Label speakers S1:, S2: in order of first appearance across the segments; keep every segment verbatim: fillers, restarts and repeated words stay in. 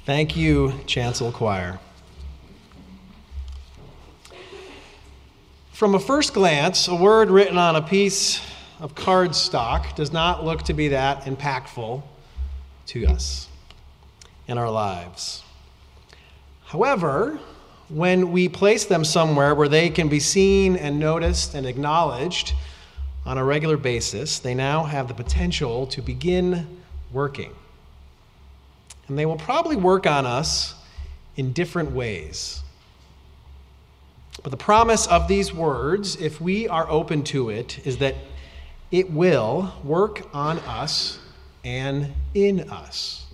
S1: Thank you, Chancel Choir. From a first glance, a word written on a piece of cardstock does not look to be that impactful to us in our lives. However, when we place them somewhere where they can be seen and noticed and acknowledged on a regular basis, they now have the potential to begin working. And they will probably work on us in different ways. But the promise of these words, if we are open to it, is that it will work on us and in us.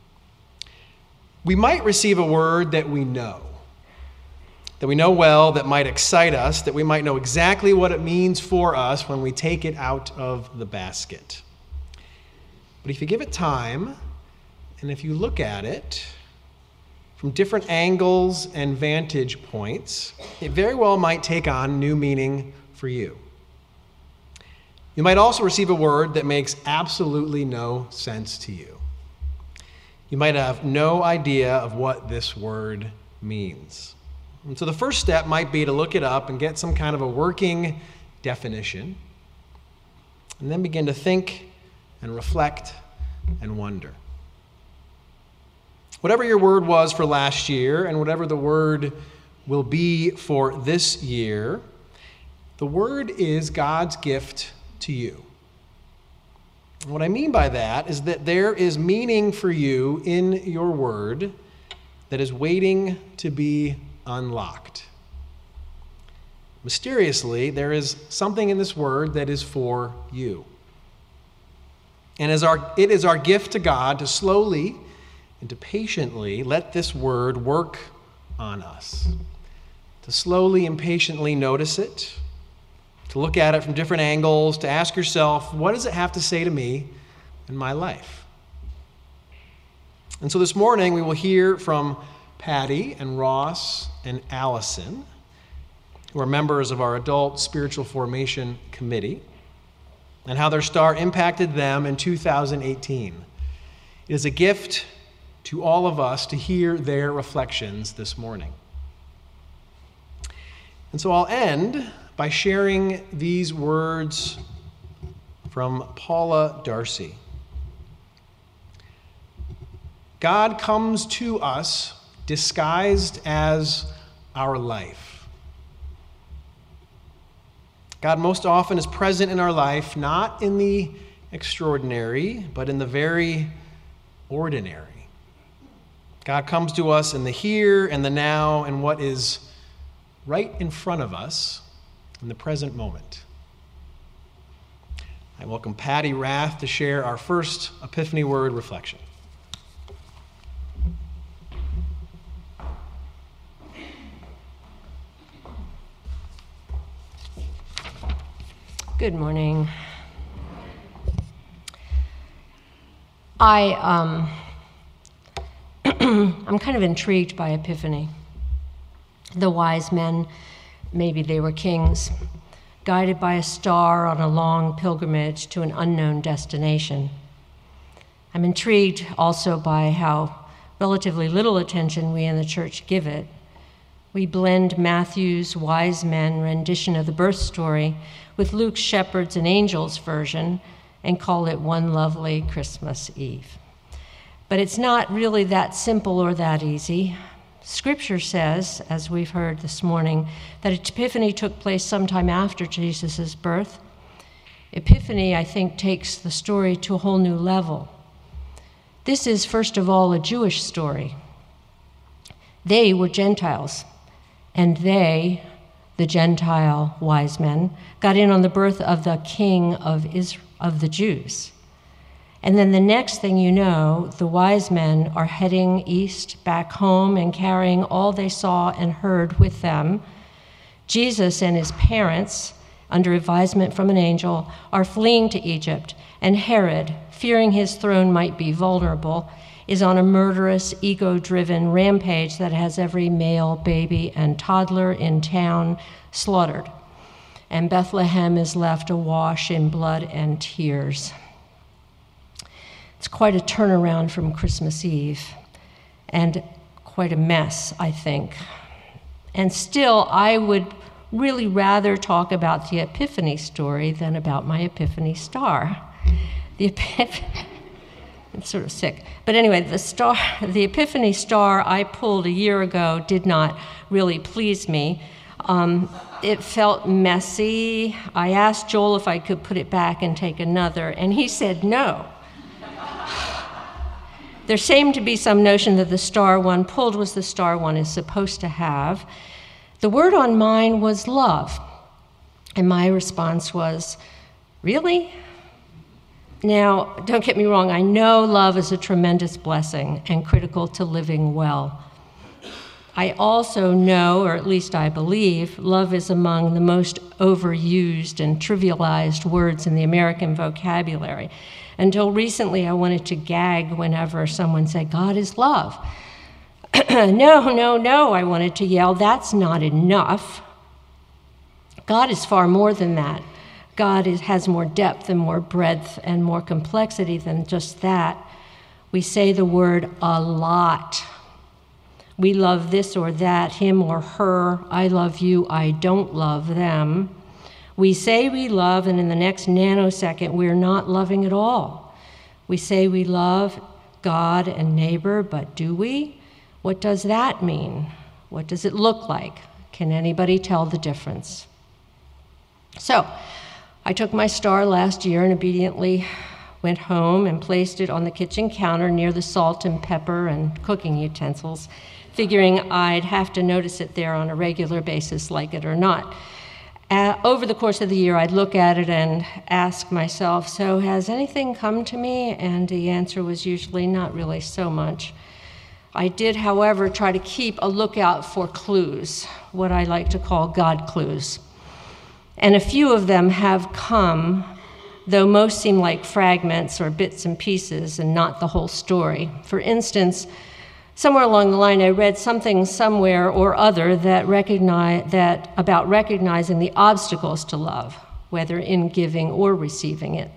S1: We might receive a word that we know, that we know well, that might excite us, that we might know exactly what it means for us when we take it out of the basket. But if you give it time, and if you look at it from different angles and vantage points, it very well might take on new meaning for you. You might also receive a word that makes absolutely no sense to you. You might have no idea of what this word means. And so the first step might be to look it up and get some kind of a working definition, and then begin to think and reflect and wonder. Whatever your word was for last year and whatever the word will be for this year, the word is God's gift to you. And what I mean by that is that there is meaning for you in your word that is waiting to be unlocked. Mysteriously, there is something in this word that is for you. And as our, it is our gift to God to slowly and to patiently let this word work on us, to slowly and patiently notice it, to look at it from different angles, to ask yourself, what does it have to say to me in my life? And so this morning we will hear from Patty and Ross and Allison, who are members of our Adult Spiritual Formation Committee, and how their star impacted them in two thousand eighteen. It is a gift to all of us to hear their reflections this morning. And so I'll end by sharing these words from Paula Darcy. God comes to us disguised as our life. God most often is present in our life, not in the extraordinary, but in the very ordinary. God comes to us in the here and the now and what is right in front of us in the present moment. I welcome Patty Rath to share our first Epiphany Word reflection.
S2: Good morning. I, um, I'm kind of intrigued by Epiphany. The wise men, maybe they were kings, guided by a star on a long pilgrimage to an unknown destination. I'm intrigued also by how relatively little attention we in the church give it. We blend Matthew's wise men rendition of the birth story with Luke's shepherds and angels version and call it one lovely Christmas Eve. But it's not really that simple or that easy. Scripture says, as we've heard this morning, that Epiphany took place sometime after Jesus' birth. Epiphany, I think, takes the story to a whole new level. This is, first of all, a Jewish story. They were Gentiles, and they, the Gentile wise men, got in on the birth of the king of Israel, of the Jews. And then the next thing you know, the wise men are heading east, back home, and carrying all they saw and heard with them. Jesus and his parents, under advisement from an angel, are fleeing to Egypt, and Herod, fearing his throne might be vulnerable, is on a murderous, ego-driven rampage that has every male, baby, and toddler in town slaughtered. And Bethlehem is left awash in blood and tears. It's quite a turnaround from Christmas Eve. and quite a mess, I think. And still, I would really rather talk about the Epiphany story than about my Epiphany star. The Epiphany, I'm sort of sick. But anyway, the star, the Epiphany star I pulled a year ago did not really please me. Um, it felt messy. I asked Joel if I could put it back and take another, and he said no. There seemed to be some notion that the star one pulled was the star one is supposed to have. The word on mine was love, and my response was, really? Now, don't get me wrong, I know love is a tremendous blessing and critical to living well. I also know, or at least I believe, love is among the most overused and trivialized words in the American vocabulary. Until recently, I wanted to gag whenever someone said, God is love. no, no, no, I wanted to yell, that's not enough. God is far more than that. God is, has more depth and more breadth and more complexity than just that. We say the word a lot. We love this or that, him or her. I love you, I don't love them. We say we love, and in the next nanosecond, we're not loving at all. We say we love God and neighbor, but do we? What does that mean? What does it look like? Can anybody tell the difference? So, I took my star last year and obediently went home and placed it on the kitchen counter near the salt and pepper and cooking utensils, figuring I'd have to notice it there on a regular basis, like it or not. Uh, over the course of the year, I'd look at it and ask myself, so has anything come to me? And the answer was usually not really so much. I did, however, try to keep a lookout for clues, what I like to call God clues. And a few of them have come, though most seem like fragments or bits and pieces and not the whole story. For instance, somewhere along the line, I read something somewhere or other that recognize that about recognizing the obstacles to love, whether in giving or receiving it.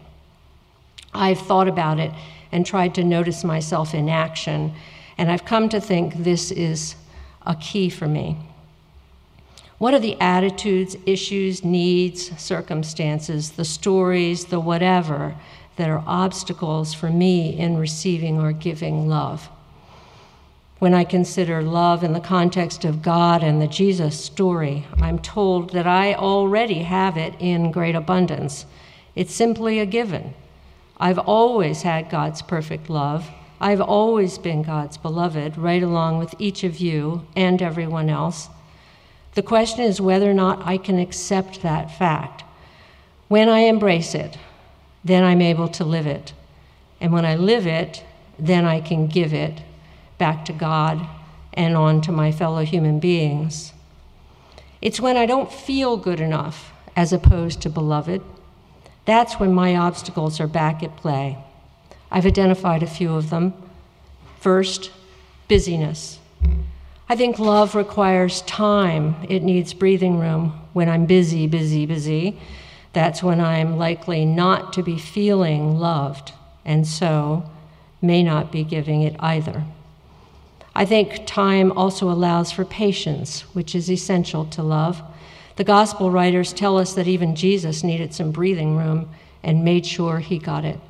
S2: I've thought about it and tried to notice myself in action, and I've come to think this is a key for me. What are the attitudes, issues, needs, circumstances, the stories, the whatever, that are obstacles for me in receiving or giving love? When I consider love in the context of God and the Jesus story, I'm told that I already have it in great abundance. It's simply a given. I've always had God's perfect love. I've always been God's beloved, right along with each of you and everyone else. The question is whether or not I can accept that fact. When I embrace it, then I'm able to live it. And when I live it, then I can give it back to God and on to my fellow human beings. It's when I don't feel good enough as opposed to beloved. That's when my obstacles are back at play. I've identified a few of them. First, busyness. I think love requires time. It needs breathing room. When I'm busy, busy, busy, that's when I'm likely not to be feeling loved, and so may not be giving it either. I think time also allows for patience, which is essential to love. The gospel writers tell us that even Jesus needed some breathing room and made sure he got it.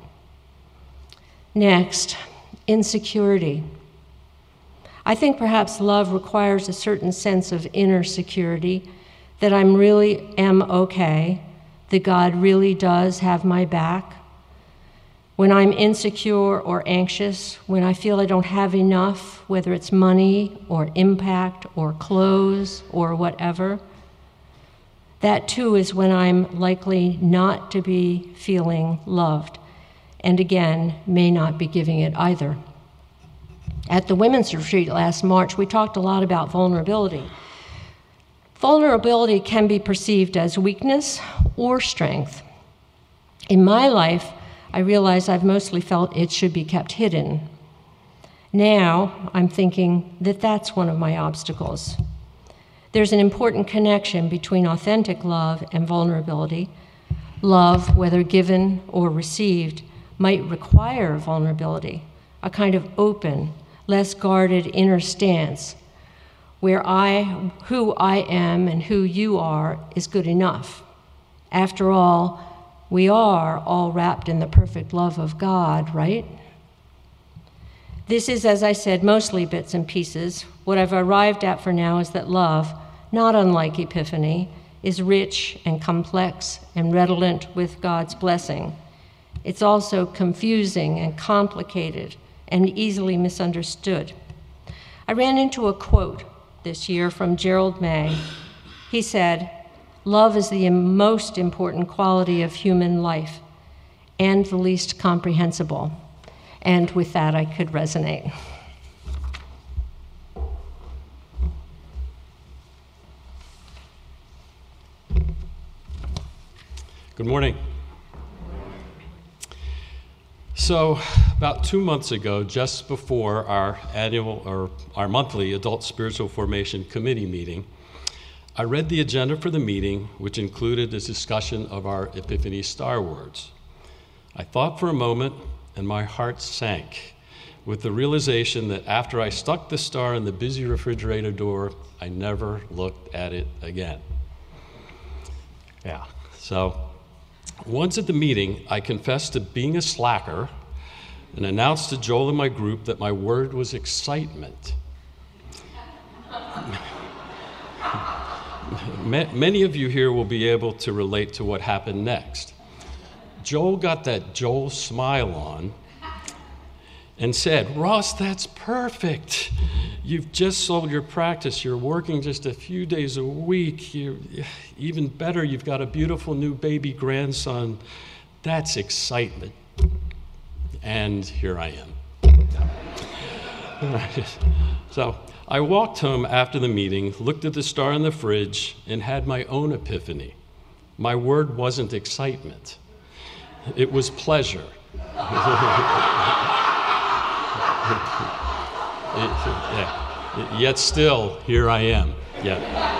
S2: Next, insecurity. I think perhaps love requires a certain sense of inner security, that I'm really am okay, that God really does have my back. When I'm insecure or anxious, when I feel I don't have enough, whether it's money or impact or clothes or whatever, that too is when I'm likely not to be feeling loved, and again, may not be giving it either. At the Women's Retreat last March, we talked a lot about vulnerability. Vulnerability can be perceived as weakness or strength. In my life, I realize I've mostly felt it should be kept hidden. Now, I'm thinking that that's one of my obstacles. There's an important connection between authentic love and vulnerability. Love, whether given or received, might require vulnerability, a kind of open, less guarded inner stance, where I, who I am and who you are is good enough. After all, we are all wrapped in the perfect love of God, right? This is, as I said, mostly bits and pieces. What I've arrived at for now is that love, not unlike Epiphany, is rich and complex and redolent with God's blessing. It's also confusing and complicated and easily misunderstood. I ran into a quote this year from Gerald May. He said, "Love is the most important quality of human life and the least comprehensible." And with that, I could resonate.
S3: Good morning. So, about two months ago, just before our annual or our monthly Adult Spiritual Formation Committee meeting, I read the agenda for the meeting, which included a discussion of our Epiphany Star Words. I thought for a moment, and my heart sank with the realization that after I stuck the star in the busy refrigerator door, I never looked at it again. Yeah, so once at the meeting, I confessed to being a slacker and announced to Joel and my group that my word was excitement. Many of you here will be able to relate to what happened next. Joel got that Joel smile on and said, "Ross, that's perfect. You've just sold your practice. You're working just a few days a week. You're, even better, you've got a beautiful new baby grandson. That's excitement." And here I am. So I walked home after the meeting, looked at the star in the fridge, and had my own epiphany. My word wasn't excitement. It was pleasure. It, yeah. Yet still, here I am. Yeah.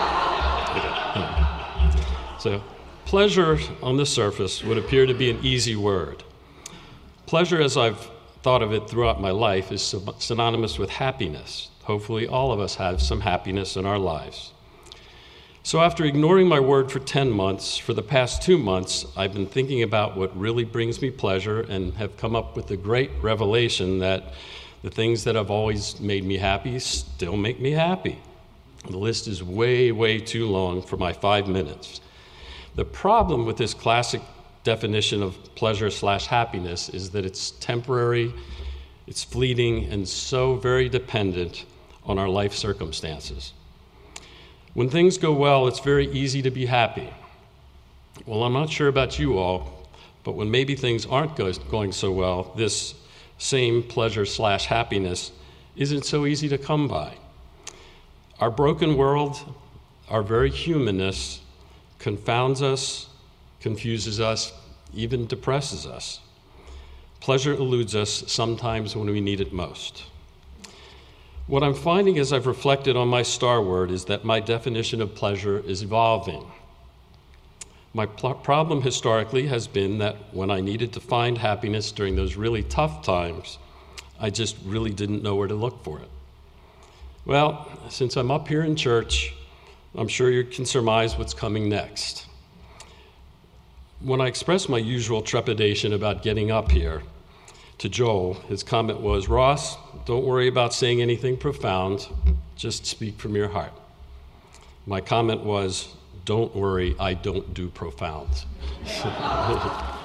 S3: So, pleasure on the surface would appear to be an easy word. Pleasure, as I've thought of it throughout my life, is synonymous with happiness. Hopefully, all of us have some happiness in our lives. So, after ignoring my word for ten months, for the past two months, I've been thinking about what really brings me pleasure and have come up with the great revelation that the things that have always made me happy still make me happy. The list is way, way too long for my five minutes. The problem with this classic definition of pleasure slash happiness is that it's temporary, it's fleeting, and so very dependent on our life circumstances. When things go well, it's very easy to be happy. Well, I'm not sure about you all, but when maybe things aren't go- going so well, this same pleasure slash happiness isn't so easy to come by. Our broken world, our very humanness, confounds us, confuses us, even depresses us. Pleasure eludes us sometimes when we need it most. What I'm finding as I've reflected on my star word is that my definition of pleasure is evolving. My pl- problem historically has been that when I needed to find happiness during those really tough times, I just really didn't know where to look for it. Well, since I'm up here in church, I'm sure you can surmise what's coming next. When I expressed my usual trepidation about getting up here to Joel, his comment was, "Ross, don't worry about saying anything profound, just speak from your heart." My comment was, "Don't worry, I don't do profound." Yeah.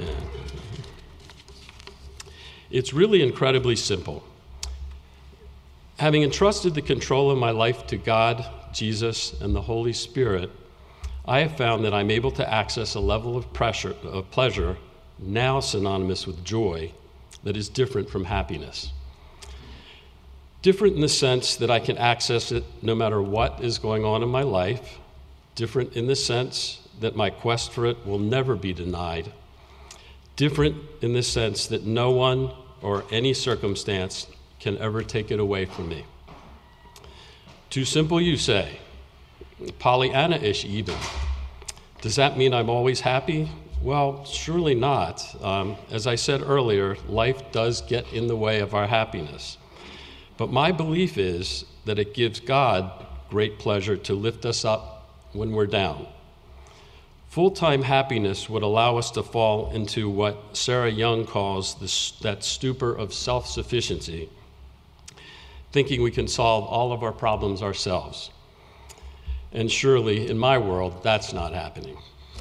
S3: It's really incredibly simple. Having entrusted the control of my life to God, Jesus, and the Holy Spirit, I have found that I'm able to access a level of pressure, of pleasure, now synonymous with joy, that is different from happiness. Different in the sense that I can access it no matter what is going on in my life. Different in the sense that my quest for it will never be denied. Different in the sense that no one or any circumstance can ever take it away from me. Too simple, you say. Pollyanna-ish even. Does that mean I'm always happy? Well, surely not. Um, as I said earlier, life does get in the way of our happiness. But my belief is that it gives God great pleasure to lift us up when we're down. Full-time happiness would allow us to fall into what Sarah Young calls this, that stupor of self-sufficiency, thinking we can solve all of our problems ourselves. And surely, in my world, that's not happening.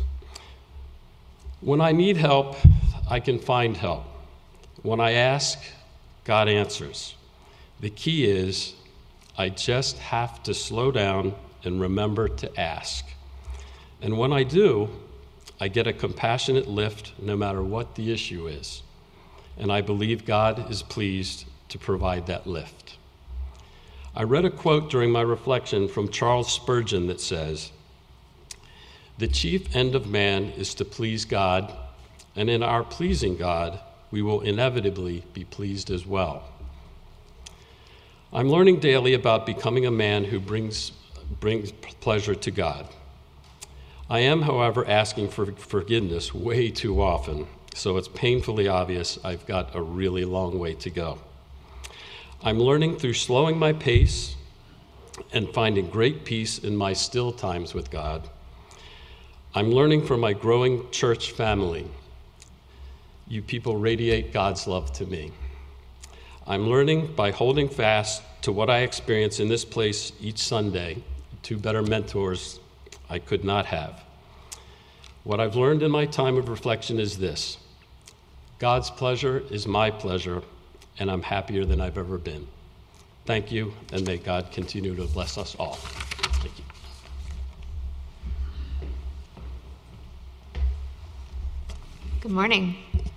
S3: When I need help, I can find help. When I ask, God answers. The key is, I just have to slow down and remember to ask. And when I do, I get a compassionate lift no matter what the issue is. And I believe God is pleased to provide that lift. I read a quote during my reflection from Charles Spurgeon that says, "The chief end of man is to please God, and in our pleasing God, we will inevitably be pleased as well." I'm learning daily about becoming a man who brings, brings pleasure to God. I am, however, asking for forgiveness way too often, so it's painfully obvious I've got a really long way to go. I'm learning through slowing my pace and finding great peace in my still times with God. I'm learning from my growing church family. You people radiate God's love to me. I'm learning by holding fast to what I experience in this place each Sunday, two better mentors I could not have. What I've learned in my time of reflection is this: God's pleasure is my pleasure, and I'm happier than I've ever been. Thank you, and may God continue to bless us all. Thank you.
S4: Good morning.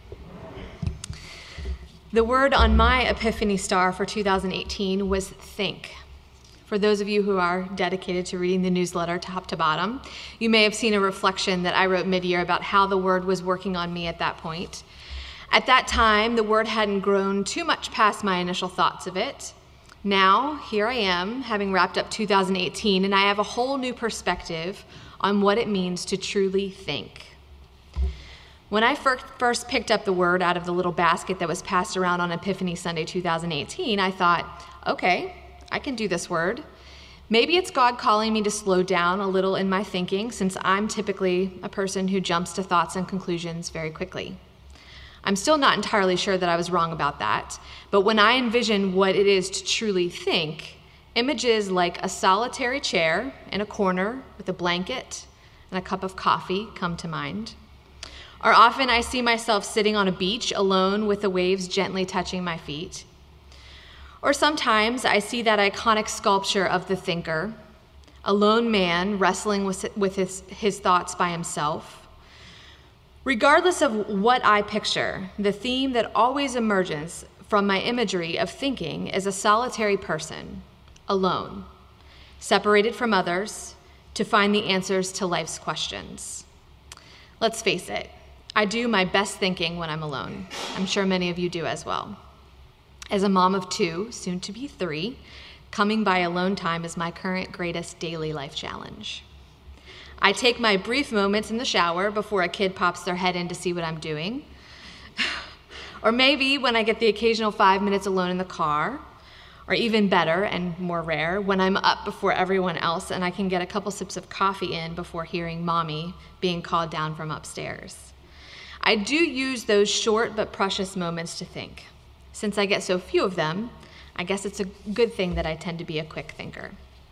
S4: The word on my Epiphany star for two thousand eighteen was think. For those of you who are dedicated to reading the newsletter top to bottom, you may have seen a reflection that I wrote mid-year about how the word was working on me at that point. At that time, the word hadn't grown too much past my initial thoughts of it. Now, here I am, having wrapped up two thousand eighteen, and I have a whole new perspective on what it means to truly think. When I first picked up the word out of the little basket that was passed around on Epiphany Sunday two thousand eighteen, I thought, okay, I can do this word. Maybe it's God calling me to slow down a little in my thinking, since I'm typically a person who jumps to thoughts and conclusions very quickly. I'm still not entirely sure that I was wrong about that, but when I envision what it is to truly think, images like a solitary chair in a corner with a blanket and a cup of coffee come to mind. Or often I see myself sitting on a beach alone with the waves gently touching my feet. Or sometimes I see that iconic sculpture of the thinker, a lone man wrestling with, with his, his thoughts by himself. Regardless of what I picture, the theme that always emerges from my imagery of thinking is a solitary person, alone, separated from others, to find the answers to life's questions. Let's face it, I do my best thinking when I'm alone. I'm sure many of you do as well. As a mom of two, soon to be three, coming by alone time is my current greatest daily life challenge. I take my brief moments in the shower before a kid pops their head in to see what I'm doing. Or maybe when I get the occasional five minutes alone in the car, or even better and more rare, when I'm up before everyone else and I can get a couple sips of coffee in before hearing mommy being called down from upstairs. I do use those short but precious moments to think. Since I get so few of them, I guess it's a good thing that I tend to be a quick thinker.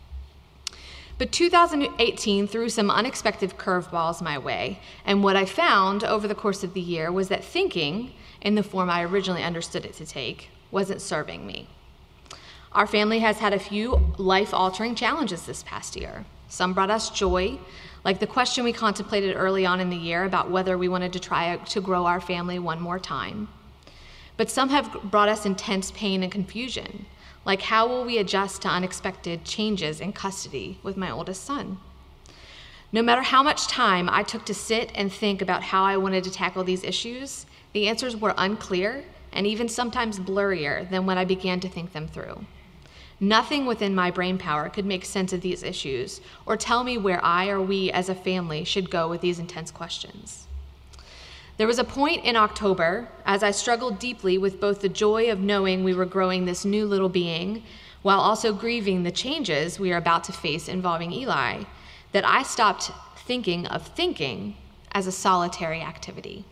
S4: But two thousand eighteen threw some unexpected curveballs my way, and what I found over the course of the year was that thinking, in the form I originally understood it to take, wasn't serving me. Our family has had a few life-altering challenges this past year. Some brought us joy, like the question we contemplated early on in the year about whether we wanted to try to grow our family one more time. But some have brought us intense pain and confusion, like how will we adjust to unexpected changes in custody with my oldest son? No matter how much time I took to sit and think about how I wanted to tackle these issues, the answers were unclear and even sometimes blurrier than when I began to think them through. Nothing within my brain power could make sense of these issues or tell me where I or we as a family should go with these intense questions. There was a point in October, as I struggled deeply with both the joy of knowing we were growing this new little being, while also grieving the changes we are about to face involving Eli, that I stopped thinking of thinking as a solitary activity.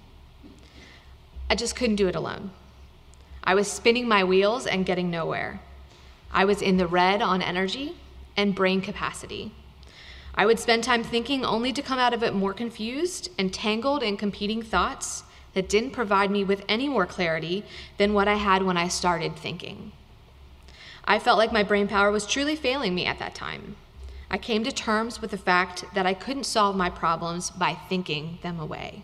S4: I just couldn't do it alone. I was spinning my wheels and getting nowhere. I was in the red on energy and brain capacity. I would spend time thinking only to come out of it more confused and tangled in competing thoughts that didn't provide me with any more clarity than what I had when I started thinking. I felt like my brain power was truly failing me at that time. I came to terms with the fact that I couldn't solve my problems by thinking them away.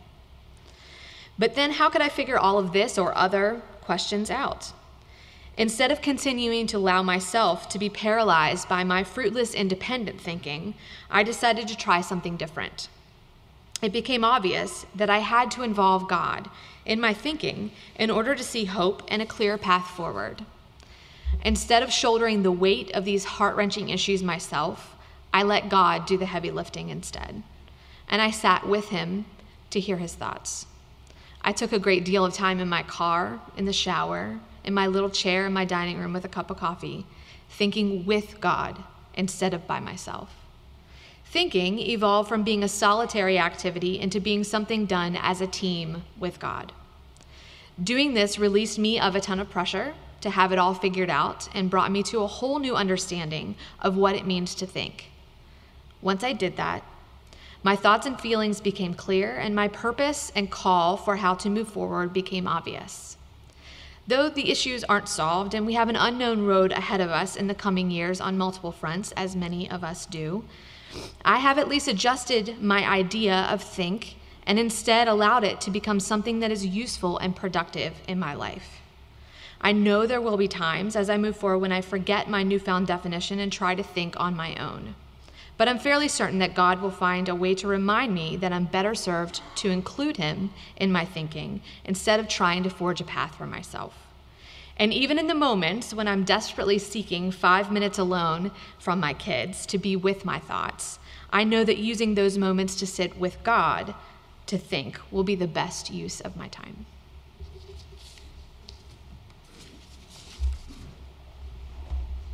S4: But then how could I figure all of this or other questions out? Instead of continuing to allow myself to be paralyzed by my fruitless independent thinking, I decided to try something different. It became obvious that I had to involve God in my thinking in order to see hope and a clear path forward. Instead of shouldering the weight of these heart-wrenching issues myself, I let God do the heavy lifting instead. And I sat with him to hear his thoughts. I took a great deal of time in my car, in the shower, in my little chair in my dining room with a cup of coffee, thinking with God instead of by myself. Thinking evolved from being a solitary activity into being something done as a team with God. Doing this released me of a ton of pressure to have it all figured out and brought me to a whole new understanding of what it means to think. Once I did that, my thoughts and feelings became clear, and my purpose and call for how to move forward became obvious. Though the issues aren't solved and we have an unknown road ahead of us in the coming years on multiple fronts, as many of us do, I have at least adjusted my idea of think and instead allowed it to become something that is useful and productive in my life. I know there will be times as I move forward when I forget my newfound definition and try to think on my own. But I'm fairly certain that God will find a way to remind me that I'm better served to include him in my thinking instead of trying to forge a path for myself. And even in the moments when I'm desperately seeking five minutes alone from my kids to be with my thoughts, I know that using those moments to sit with God to think will be the best use of my time.